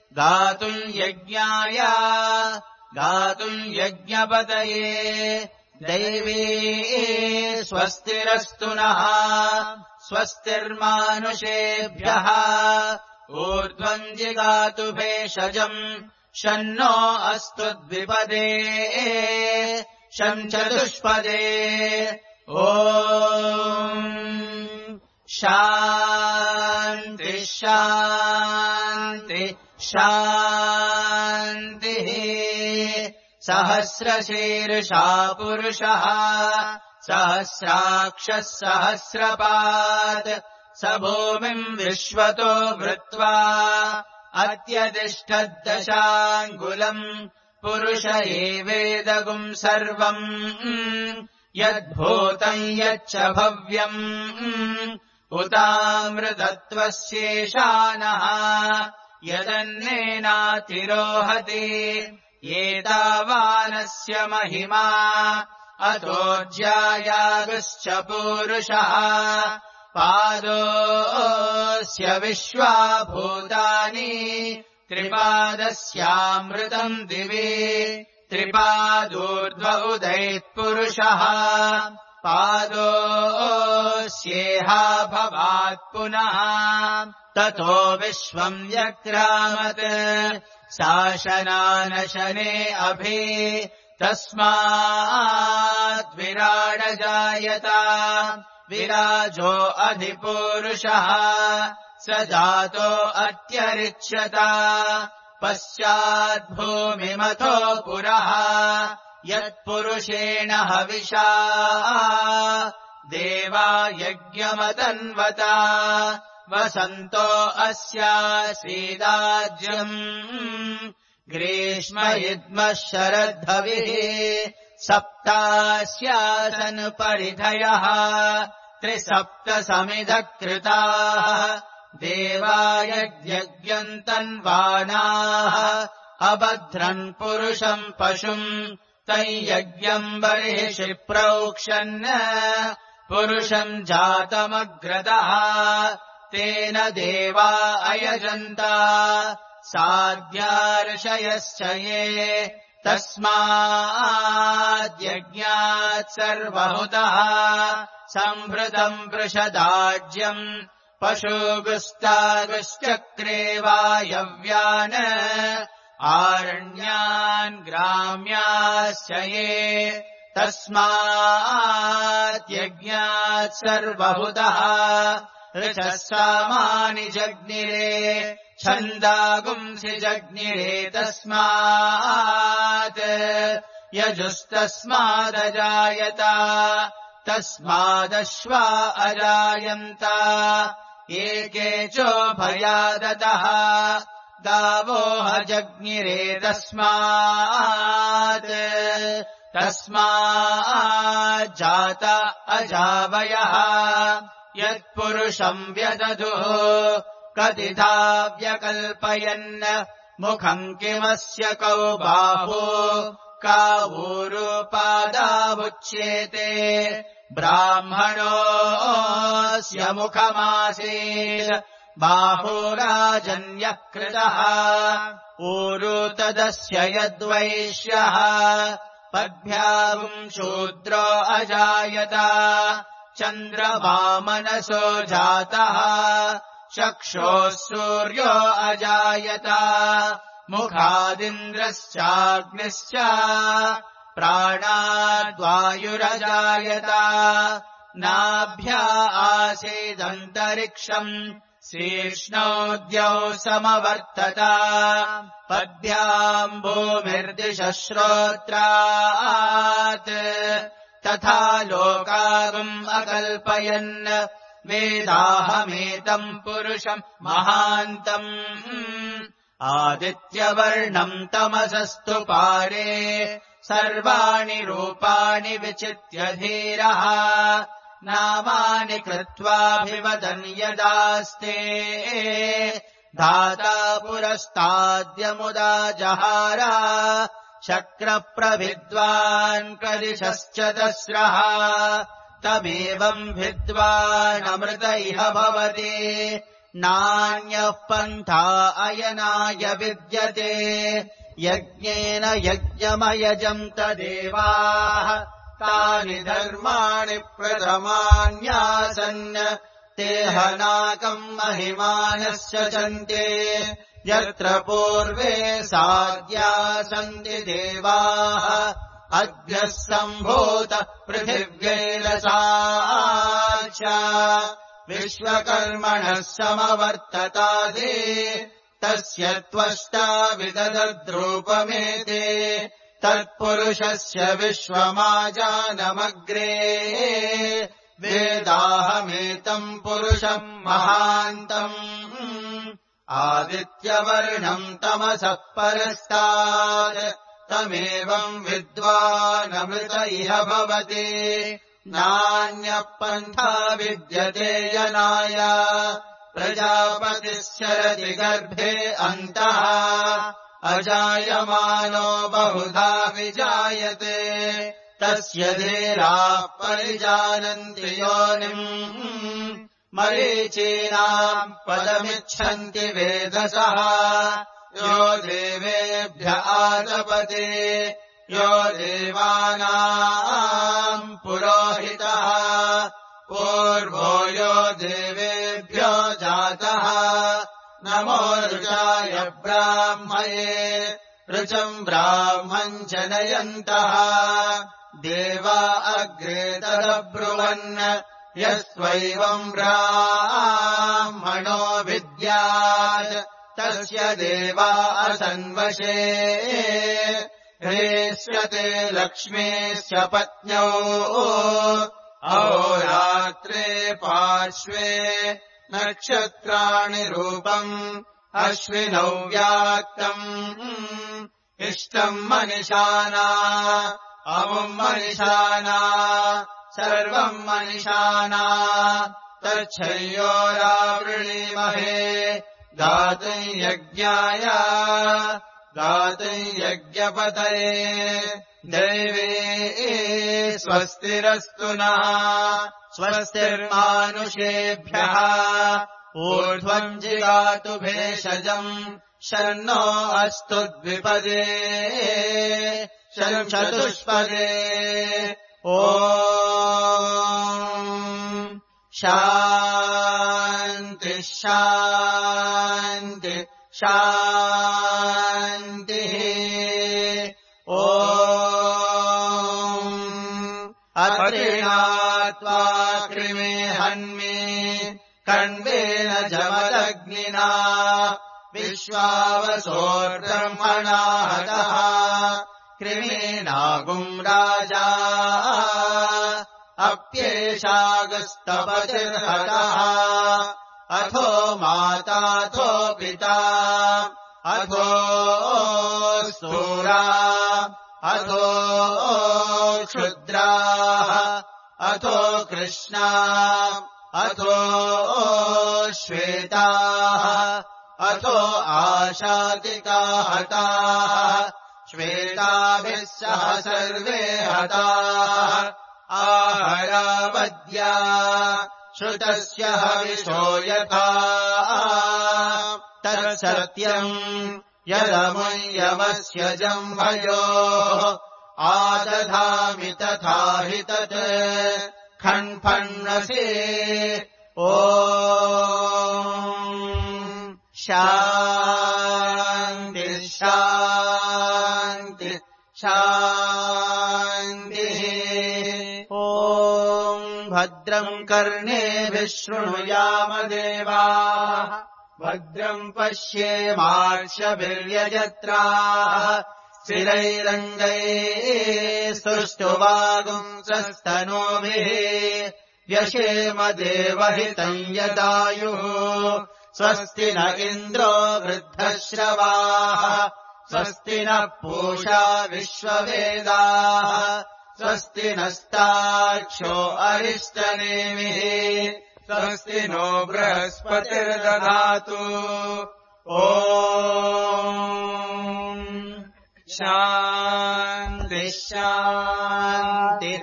गातुम् यज्ञाय गातुम् यज्ञपतये दैवी स्वस्तिरस्तु नः स्वस्तिर्मानुषेभ्यः ऊर्ध्वम् जिगातु भेषजम् शन्नो अस्तु द्विपदे शञ्चतुष्पदे ॐ शान्ति शान्ति शान्तिः सहस्रशीर्षा पुरुषः सहस्राक्षः सहस्रपात् स भूमिम् विश्वतो वृत्वा अत्यतिष्ठद्दशाङ्गुलम् पुरुष एवेदगुम् सर्वम् यद्भूतम् यच्च भव्यम् उतामृतत्वस्येषानः यदन्नेनातिरोहति एतावानस्य महिमा अतोऽज्यायागुश्च पूरुषः पादोऽस्य विश्वाभूतानि त्रिपादस्यामृतम् दिवि त्रिपादूर्ध्व उदैत्पुरुषः पादोऽस्येहा भवात् पुनः ततो विश्वम् व्यक्रामत् शासनानशने अभि तस्माद्विराडजायत विराजो अधिपूरुषः स जातो अत्यरिच्यत पश्चाद्भूमिमथो पुरः यत्पुरुषेण हविषा देवा यज्ञमतन्वत वसन्तो अस्यासीदाज्यम् ग्रीष्म इद्मः शरद्धविः सप्तास्यासन् परिधयः त्रिसप्तसमिधः कृताः देवा यज्ञन्तन्वानाः अबध्रन् पुरुषम् पशुम् तैयज्ञम् बर्हिषि प्रोक्षन् पुरुषम् जातमग्रदः तेन देवा अयजन्त साध्यार्षयश्च ये तस्माद्यज्ञात् सर्वहुतः सम्भृतम् वृषदाज्यम् पशुगुस्तागुश्चक्रे वायव्यान् आरण्यान् ग्राम्याश्च ये तस्माद्यज्ञात् सर्वहुतः ऋचः सामानि जग्निरे छन्दागुंसि जग्निरे तस्मात् यजुस्तस्मादजायत तस्मादश्वा अजायन्त एके चोभयादतः गावोह जग्निरे तस्माज्जात अजावयः यत्पुरुषम् व्यदधुः कतिधा व्यकल्पयन् मुखम् किमस्य कौ बाहु कावूरुपादावुच्येते ब्राह्मणोऽस्य मुखमासीत् बाहुराजन्यः कृतः ऊरु तदस्य यद्वैश्यः पद्भ्याम् शूद्रो अजायत चन्द्रवामनसो जातः चक्षोः सूर्यो अजायत मुखादिन्द्रश्चाग्निश्च प्राणाद्वायुरजायत नाभ्या आसीदन्तरिक्षम् शीर्ष्णोद्यौ समवर्तत पद्भ्याम् भूमिर्दिशः श्रोत्रात् तथा लोकागुम् अकल्पयन् वेदाहमेतम् पुरुषम् महान्तम् आदित्यवर्णम् तमसस्तु पारे सर्वाणि रूपाणि विचित्य धीरः नामानि कृत्वाभिवदन् यदास्ते धाता पुरस्ताद्यमुदा जहार शक्रप्रविद्वान् प्रदिशश्च दस्रः तमेवम् विद्वानमृत इह भवति नान्यः पन्था अयनाय विद्यते यज्ञेन यज्ञमयजम् तदेवाः तानि धर्माणि प्रथमान्यासन् ते हनाकम् महिमानस्य चन्ते यत्र पूर्वे साद्या सन्ति देवाः अद्यः सम्भूत पृथिव्यैरसाक्षा विश्वकर्मणः समवर्ततादे तस्य त्वष्टा विदधद्रूपमेते तत्पुरुषस्य विश्वमाजानमग्रे वेदाहमेतम् पुरुषम् महान्तम् आदित्यवर्णम् तमसः परस्तात् तमेवम् विद्वानमृत इह भवति नान्यः पन्था विद्यते यनाय प्रजापतिश्चरति गर्भे अन्तः अजायमानो बहुधा विजायते तस्य धीराः परिजानन्ति योनिम् मरीचीनाम् पदमिच्छन्ति वेदसः यो देवेभ्य आदपते यो देवानाम् पुरोहितः पूर्वो यो देवेभ्यो जातः नमो ऋचाय ब्राह्मये ऋचम् ब्राह्मम् जनयन्तः देवा अग्रे तदब्रुवन् यस्त्वैवम् ब्राह्मणो विद्यात् तस्य देवा असन्वशे ह्रेष्यते लक्ष्मीश्च पत्न्यौ अहोरात्रे पार्श्वे नक्षत्राणि रूपम् अश्विनौ व्याक्तम् इष्टम् मनिषाना अमुम् मनिषाना सर्वम् मनिषाना तच्छयोरावृणीमहे गातुम् यज्ञाय गातुम् यज्ञपतये दैवे स्वस्तिरस्तु नः स्वस्तिर्मानुषेभ्यः ऊर्ध्वम् जिगातु भेषजम् शन्नो अस्तु द्विपदे शतुष्पदे ॐ शान्ति शान्ति शान्तिः ॐ अत्रिणात्वा कृमे हन्मे कण्वेन जमदग्निना विश्वावसोर्ब्रह्मणा हतः कृमेनागुम् राजा अप्येषागस्तपतिर्हतः अथो माताथो पिता अथो स्तूरा अथो क्षुद्राः अथो कृष्णा अथो श्वेताः अथो आशातिकाः हताः श्वेताभिः सह सर्वे हताः आहरावद्या श्रुतस्य हविषो यथा तत्सत्यम् यदमुयमस्य जम्भयोः आदधामि तथा हि तत् खण्फण्णसे ॐ शान्ति शान्ति शान्तिः ॐ भद्रम् कर्णेभिः शृणुयाम देवाः भद्रम् पश्येमार्षभिर्यजत्राः स्थिरैरङ्गैः स्तुष्टुवागुंसस्तनूभिः व्यशेम देवहितम् यदायुः स्वस्ति न इन्द्रो वृद्धश्रवाः स्वस्ति नः पूषा विश्ववेदाः स्वस्ति नस्तार्क्ष्यो अरिष्टनेमिः स्वस्ति नो बृहस्पतिर्दधातु ॐ शान्ति शान्ति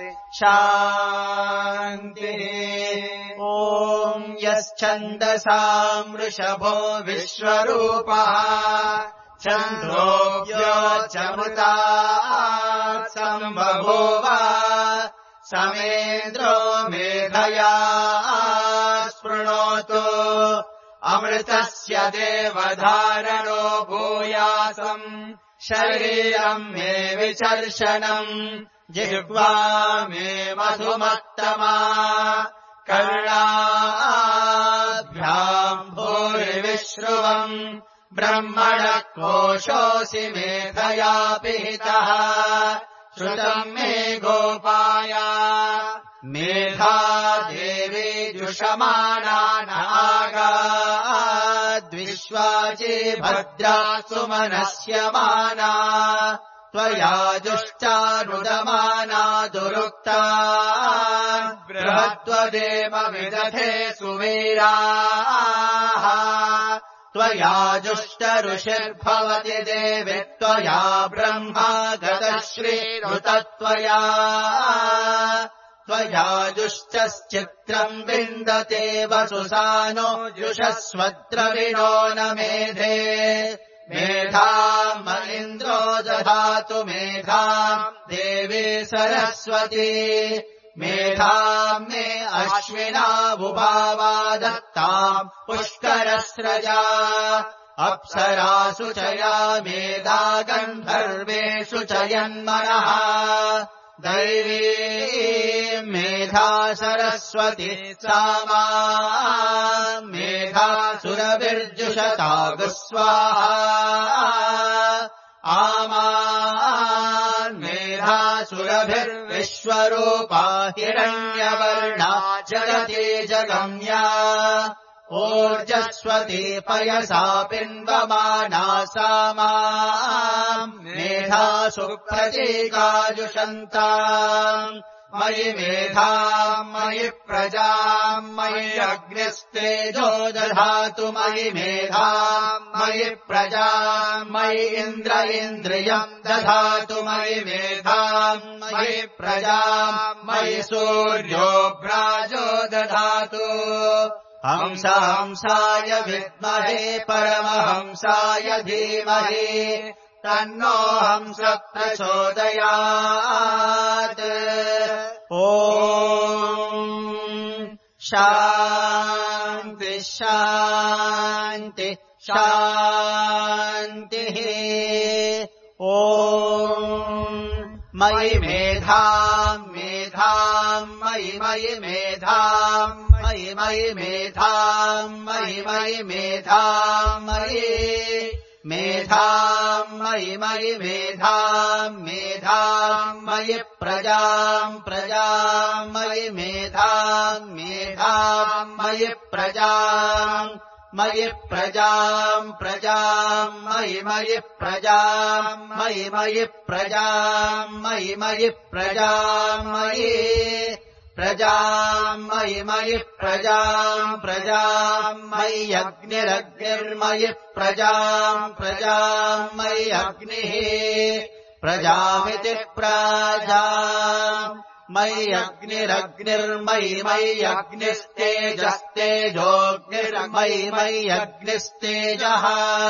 शान्तिः ॐ यश्छन्दसाम् वृषभो विश्वरूपः चन्द्रोऽव्योचमृतात् सम्बभूव समेन्द्रो मेधया स्पृणोतु अमृतस्य देवधारणो भूयासम् शरीरम् मे विचर्षणम् जिह्वा मे मधुमत्तमा कर्णाभ्याम् भूरिविश्रुवम् ब्रह्मणः कोशोऽसि मेधया पिहितः श्रुतम् मे गोपाय मेधा देवी जुषमाना नागाद्विश्वाची भद्रा सुमनस्यमाना त्वया जुष्टानुदमाना दुरुक्ता बृहत्वदेव विदधे सुवीराः त्वया जुष्टऋषिर्भवति देवि त्वया ब्रह्मा गतश्रीरुतत्वया त्वया जुष्टश्चित्रम् विन्दते वसुसानो जुषस्वद्रविणो न मेधे मेधाम् इन्द्रो दधातु मेधाम् देवी सरस्वती मेधाम् मे अश्विनावुभावा दत्ताम् पुष्करस्रजा अप्सरासु च या मेधा गन्धर्वेषु च यन्मनः दैवी मेधा सरस्वती सामा मेधा सुरभिर्जुषतागुस्वाहा आमान्मेधा सुरभिर्विश्वरूपा हिरण्यवर्णा जगति जगम्या ओर्जस्वती पयसा पिन्वमाना सामा मेधा सुप्रतीकाजुषन्ताम् मयि मेधाम् मयि प्रजाम् मयि अग्निस्तेजो दधातु मयि मेधाम् मयि प्रजाम् मयि इन्द्र इन्द्रियम् दधातु मयि मेधाम् मयि प्रजाम् मयि सूर्यो भ्राजो दधातु हंसाय विद्महे परमहंसाय धीमहि तन्नो हंस प्रचोदयात् ॐ शान्ति शान्ति शान्तिः ॐ मयि मेधाम् मेधाम् मयि मयि मेधाम् मयि मयि मेधाम् मयि मयि मेधाम् मयि मेधाम् मयि मयि मेधाम् मेधाम् मयि प्रजाम् प्रजाम् मयि मेधाम् मेधाम् मयि प्रजाम् मयि प्रजाम् प्रजाम् मयि मयि प्रजाम् मयि मयि प्रजाम् मयि मयि प्रजाम् मयि प्रजाम् मयि मयि प्रजाम् प्रजाम् मयि अग्निरग्निर्मयि प्रजाम् प्रजाम् मयि अग्निः प्रजामिति प्राजाम् मयि अग्निरग्निर्मयि मयि अग्निस्तेजस्तेजोऽग्निर्मयि मयि अग्निस्तेजः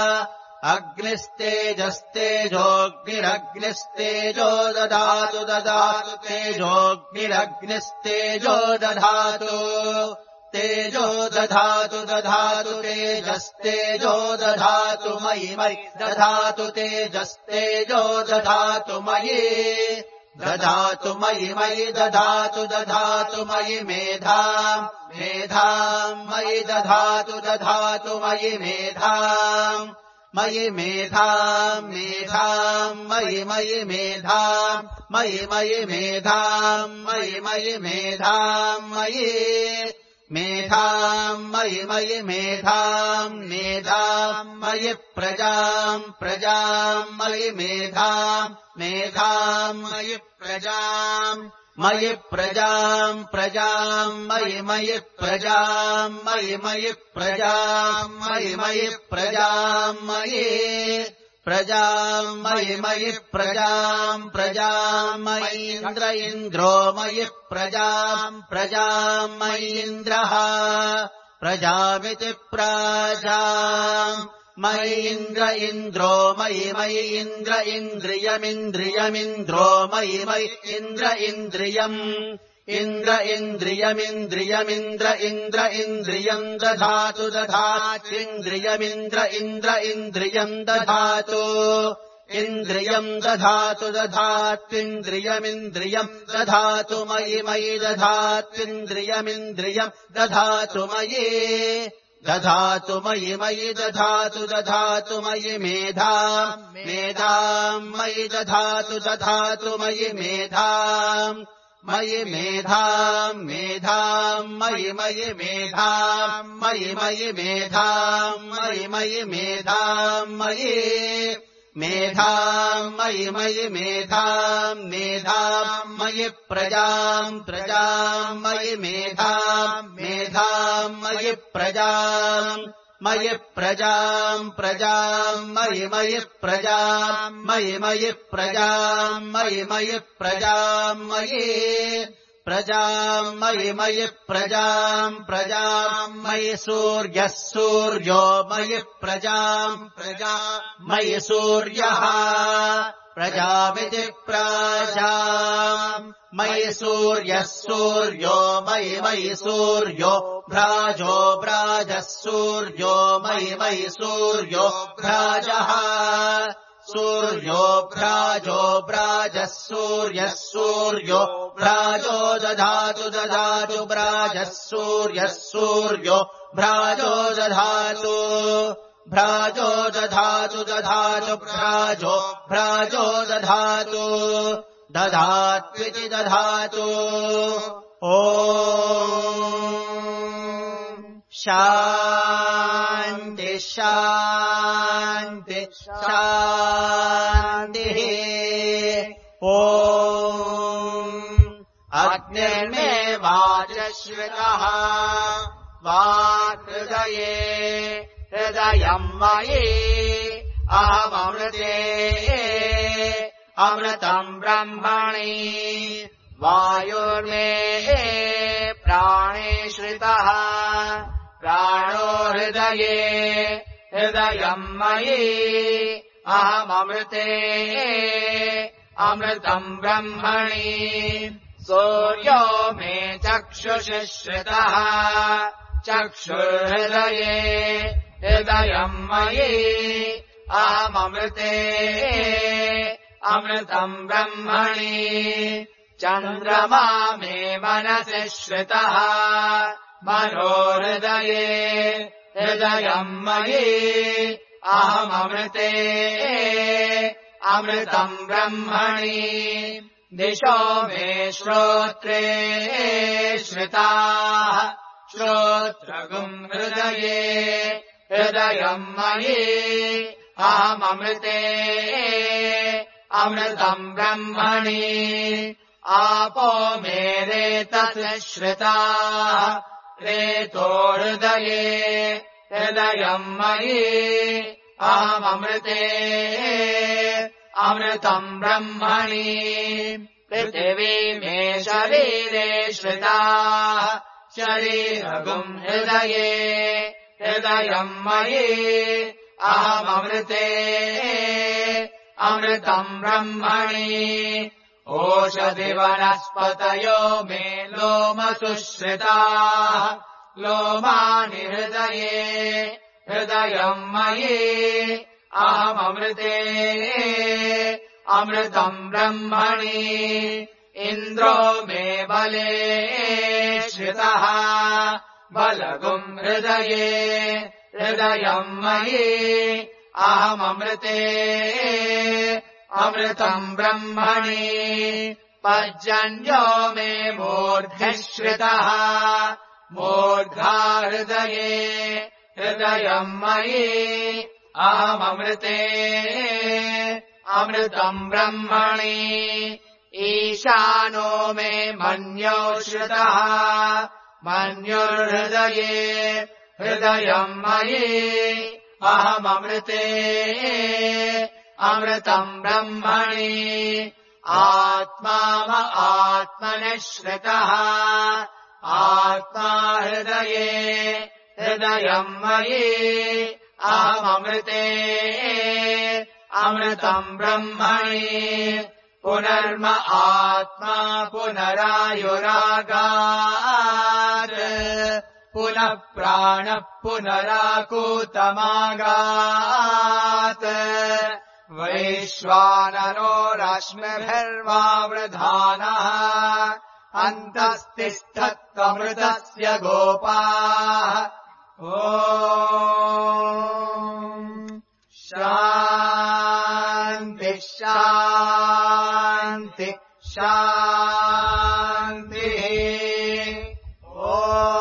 अग्निस्तेजस्तेजोऽग्निरग्निस्तेजो ददातु ददातु तेजोऽग्निरग्निस्तेजो दधातु तेजो दधातु दधातु तेजस्तेजो दधातु मयि मयि दधातु तेजस्तेजो दधातु मयि दधातु मयि मयि दधातु दधातु मयि मेधाम् मेधाम् मयि दधातु दधातु मयि मेधाम् मयि मेधाम् मेधाम् मयि मयि मेधाम् मयि मयि मेधाम् मयि मयि मेधाम् मयि मेधाम् मयि मयि मेधाम् मेधाम् मयि प्रजाम् प्रजाम् मयि मेधाम् मेधाम् मयि प्रजाम् मयि प्रजाम् प्रजाम् मयि मयि प्रजाम् मयि मयि प्रजाम् मयि मयि प्रजाम् मयि प्रजाम् मयि मयि प्रजाम् प्रजाम् मयि इन्द्र इन्द्रो मयि प्रजाम् प्रजाम् मयि इन्द्रः प्रजामिति प्राजाम् मयि इन्द्र इन्द्रो मयि मयि इन्द्र इन्द्रियमिन्द्रियमिन्द्रो मयि मयि इन्द्र इन्द्रियम् इन्द्र इन्द्रियमिन्द्रियमिन्द्र इन्द्र इन्द्रियम् दधातु दधात्विन्द्रियमिन्द्र इन्द्र इन्द्रियम् दधातु इन्द्रियम् दधातु दधात्विन्द्रियमिन्द्रियम् दधातु मयि मयि दधात्विन्द्रियमिन्द्रियम् दधातु मयि दधातु मयि मयि दधातु दधातु मयि मेधाम् मेधाम् मयि दधातु दधातु मयि मेधाम् मयि मेधाम् मेधाम् मयि मयि मेधाम् मयि मयि मेधाम् मयि मयि मेधाम् मयि मेधाम् मयि मयि मेधाम् मेधाम् मयि प्रजाम् प्रजाम् मयि मेधाम् मेधाम् मयि प्रजाम् मयि प्रजाम् प्रजाम् मयि मयि प्रजाम् मयि मयि प्रजाम् मयि मयि प्रजाम् मयि प्रजाम् मयि मयि प्रजाम् प्रजाम् मयि सूर्यः सूर्यो मयि प्रजाम् प्रजा मयि सूर्यः प्रजामिति प्राजाम् मयि सूर्यः सूर्यो मयि मयि सूर्यो भ्राजो भ्राजः सूर्यो मयि मयि सूर्यो भ्राजः सूर्यो भ्राजो भ्राजः सूर्यः सूर्यो भ्राजो दधातु दधातु भ्राजः सूर्यः सूर्यो भ्राजो दधातु भ्राजो दधातु दधातु भ्राजो भ्राजो दधातु दधात्विति दधातु ॐ शान्ति शान्ति शान्तिः ॐ अग्निर्मे वाचश्वितः वाक्हृदये हृदयम् मयि अहममृते अमृतम् ब्रह्मणि वायुर्मे प्राणे श्रितः प्राणो हृदये हृदयम् मयि अहममृते अमृतम् ब्रह्मणि सूर्यो मे चक्षुषि श्रितः चक्षुर्हृदये हृदयम् मयि अहममृते अमृतम् ब्रह्मणि चन्द्रमा मे मनसि श्रितः मनोहृदये हृदयम् मयि अहममृते अमृतम् ब्रह्मणि दिशो मे श्रोत्रे श्रिताः श्रोत्रगुम् हृदये हृदयम् मयि अहममृते अमृतम् ब्रह्मणि आपो मे रेतसि श्रिताः रेतो हृदये हृदयम् मयि अहममृते अमृतम् ब्रह्मणि पृथिवी मे शरीरे श्रिताः शरीरगुम् हृदये हृदयम् मयि अहममृते अमृतम् ब्रह्मणि ओषधिवनस्पतयो मे लोमसुश्रिताः लोमानि हृदये हृदयम् मयि अहममृते अमृतम् ब्रह्मणि इन्द्रो मे बले श्रितः बलगुम् हृदये हृदयम् मयि अहममृते अमृतम् ब्रह्मणि पर्जन्यो मे मूर्ध्नि श्रितः मूर्धा हृदये हृदयम् मयि अहममृते अमृतम् ब्रह्मणि ईशानो मे मन्यो श्रितः मन्युर्हृदये हृदयम् मयि अहममृते अमृतम् ब्रह्मणि आत्मा आत्मनि श्रितः आत्मा हृदये हृदयम् मयि अहममृते अमृतम् ब्रह्मणि पुनर्म आत्मा पुनरायुरागात् पुनः प्राणः पुनराकूतमागात् वैश्वानरो रश्मिभिर्वावृधानः अन्तस्तिष्ठत्वमृतस्य गोपाः ॐ शान्ति शान्ति शान्तिः ॐ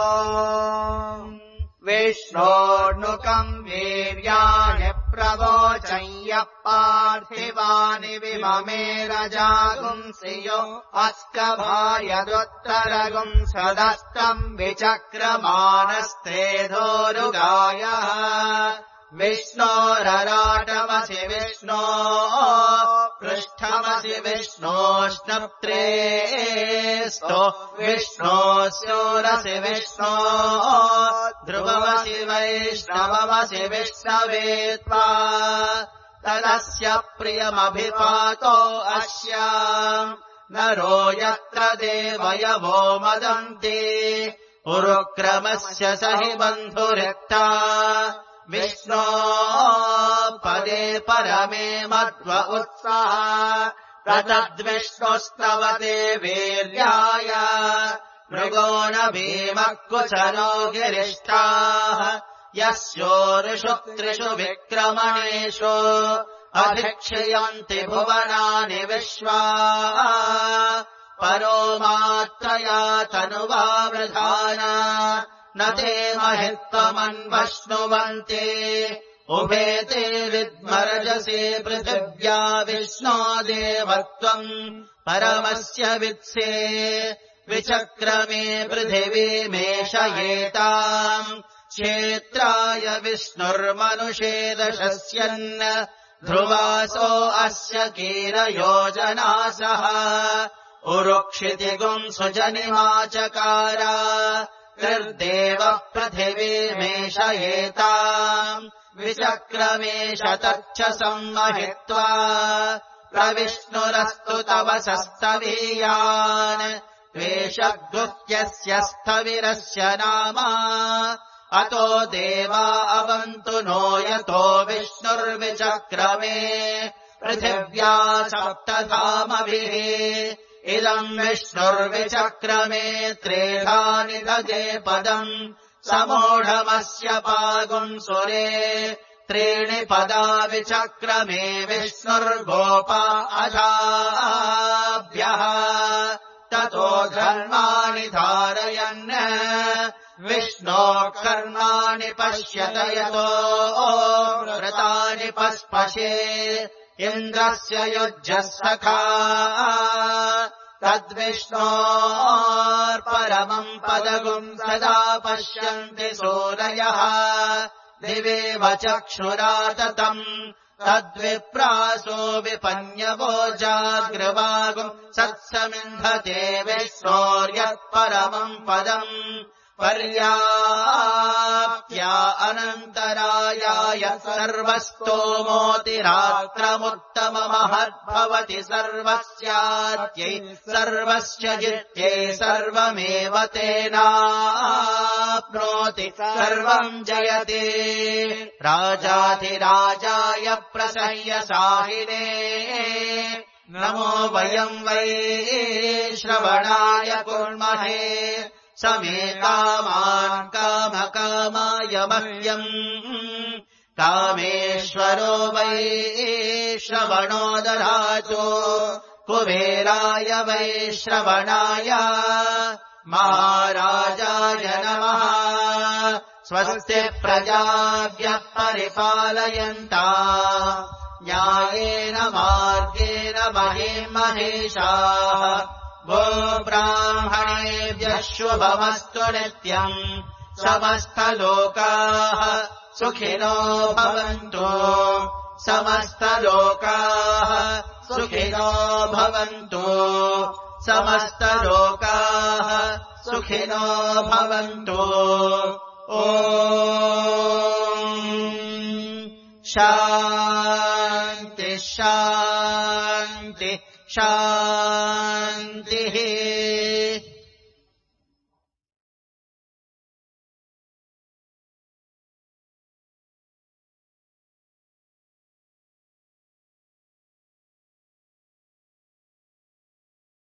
विष्णोर्नुकम् वीर्याणि प्रवोचय्य पार्थिवानि विममे रजागुंसियो अस्कभायदुत्तरगुं सदस्तम् विचक्रमाणस्त्रेधोरुगायः विष्णोरराटमसि विष्णो पृष्ठमसि विष्णोष्णप्त्रेस्तो विष्णोस्योरसि विष्णो ध्रुवमसि वैष्णवमसि विष्णवेत्वा तदस्य प्रियमभिपातो अस्याम् नरो यत्र देवयवो मदन्ति उरुक्रमस्य स हि बन्धुरिक्ता विष्णो पदे परमे मध्व उत्साह ततद्विष्णुस्तवते वीर्याय मृगो न भीमः कुशलो गिरिष्ठाः यस्योरुषु त्रिषु विक्रमणेषु अधिक्षयन्ति भुवनानि विश्वा परो मात्रया तनुवा वृधाना न ते महित्वमन्वश्नुवन्ति उभे ते विद्मरजसे पृथिव्या विष्णो देवत्वम् परमस्य वित्से विचक्रमे पृथिवीमेषयेताम् क्षेत्राय विष्णुर्मनुषे दशस्यन् ध्रुवासो अस्य कीरयोजनासः उरुक्षितिगुम् सुजनिमाचकार निर्देवः पृथिवीमेषयेताम् विचक्रमेष तच्च संमहित्वा प्रविष्णुरस्तु तव सस्तवीयान् त्वेषगुह्यस्य स्थविरस्य नाम अतो देवा अवन्तु नो यतो विष्णुर्विचक्रमे पृथिव्या सप्तधामभिः इदम् विष्णुर्विचक्रमे त्रेधानि दजे पदम् समूढमस्य पागुंसुरे त्रीणि पदा विचक्रमे विष्णुर्गोपा अजाभ्यः ततो धर्माणि धारयन् विष्णो कर्माणि पश्यत यतो व्रतानि पस्पशे इन्द्रस्य युज्यः सखा तद्विष्णोर्परमम् पदगुम् सदा पश्यन्ति सूरयः दिवेव चक्षुराततम् तद्विप्रासो विपन्यवो जाग्रवागुम् सत्समिन्धते विष्णोर्यत्परमम् पदम् पर्याप्त्या अनन्तरायाय सर्वस्तोमोतिरात्रमुत्तममहद्भवति सर्वस्यात्यै सर्वस्य जित्यै सर्वमेव तेनाप्नोति सर्वम् जयते राजाधिराजाय प्रसह्य साहिने नमो वयम् वै श्रवणाय कुर्महे समे कामान् कामकामाय मह्यम् कामेश्वरो वै श्रवणो दधातु कुबेराय वै श्रवणाय महाराजाय नमः स्वस्ति प्रजाभ्यः परिपालयन्ता न्यायेन मार्गेण महीमहेशाः गोब्राह्मणेभ्यः शुभमस्तु नित्यम् समस्तलोकाः सुखिनो भवन्तु समस्तलोकाः सुखिनो भवन्तु समस्तलोकाः सुखिनो भवन्तु ॐ शान्ति शान्ति शान्ति